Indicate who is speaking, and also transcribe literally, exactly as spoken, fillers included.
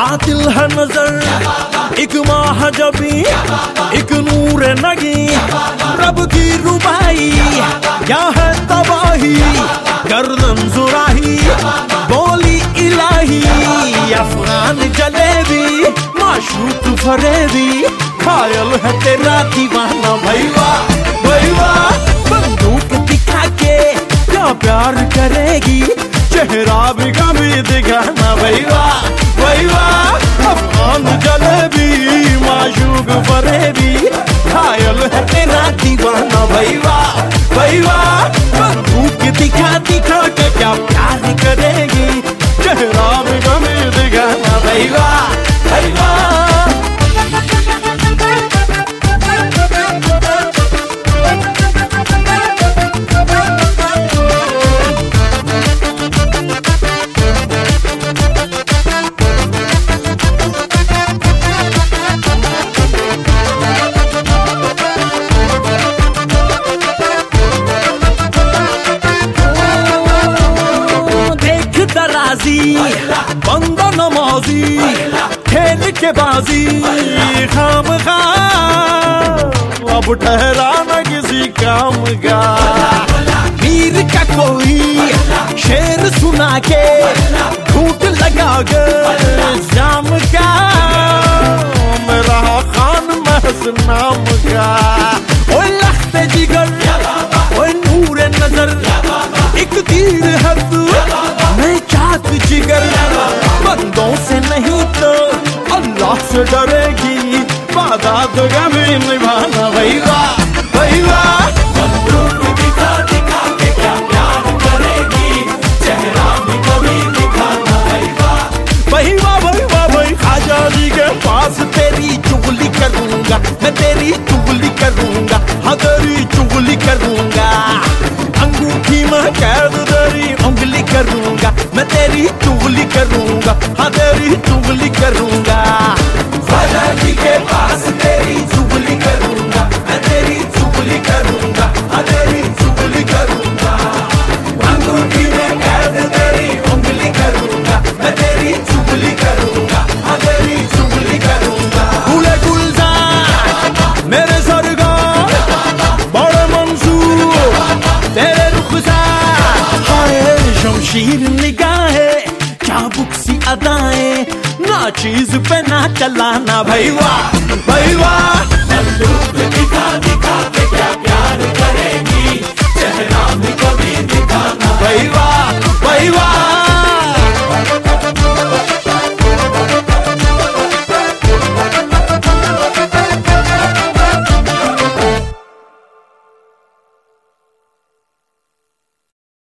Speaker 1: कातिल है नजर एक महाजबी एक नूर नगी रब की रुबाई क्या है तबाही गर्दन जुराही बोली इलाही अफगान जलेबी माशूक फरेबी खायल है तेरा दीवाना भैया भैया बंदूक दिखा के क्या प्यार करेगी चेहरा भी कभी दिखाना भैया भैया अफगान जलेबी माशूक फरेबी खायल है तेरा दीवाना भैया भैया बंदूक दिखा दिखा के क्या प्यार करेगी चेहरा भी कभी दिखाना भैया भैया बंदा नमाजी खेल के बाजी खाम खा अब ठहरा न किसी काम का वीर का कोई शेर सुना के झूठ लगा के जाम का मेरा खान महस नाम का ओ लख्ते जिगर ओ नूर नजर एक तीर है तू मैं चाहत जिगर बंदों से नहीं तो अल्लाह से डरेगी वादा तो कभी निभाना भैया भैया बंदूक दिखा दिखा के क्या प्यार करेगी चेहरा भी कभी दिखाना भैया भैया भैया भाई खाजा जी के पास तेरी चुगली करूंगा मैं तेरी चुगली करूंगा हाँ तेरी चुगली करूंगा अंगूठी में कैद तेरी उंगली करूंगा मैं तेरी चुगली करूंगा हाँ तेरी चुगली करूंगा ख्वाजा जी के पास तेरी चुगली करूंगा मैं तेरी चुगली करूंगा हाँ तेरी चुगली करूंगा अंगूठी में कैद तेरी उंगली करूंगा मैं तेरी चुगली करूंगा हाँ तेरी चुगली करूंगा गुले गुलजार मेरे सरगार बड़े मंसूर तेरे रुखसार हाय शमशीर निगाहे चाबुक सी अदाएं ना चीज पे ना चलाना भैया भैया बंदूक दिखा दिखा के क्या प्यार करेगी चेहरा भी कभी दिखाना भैया भैया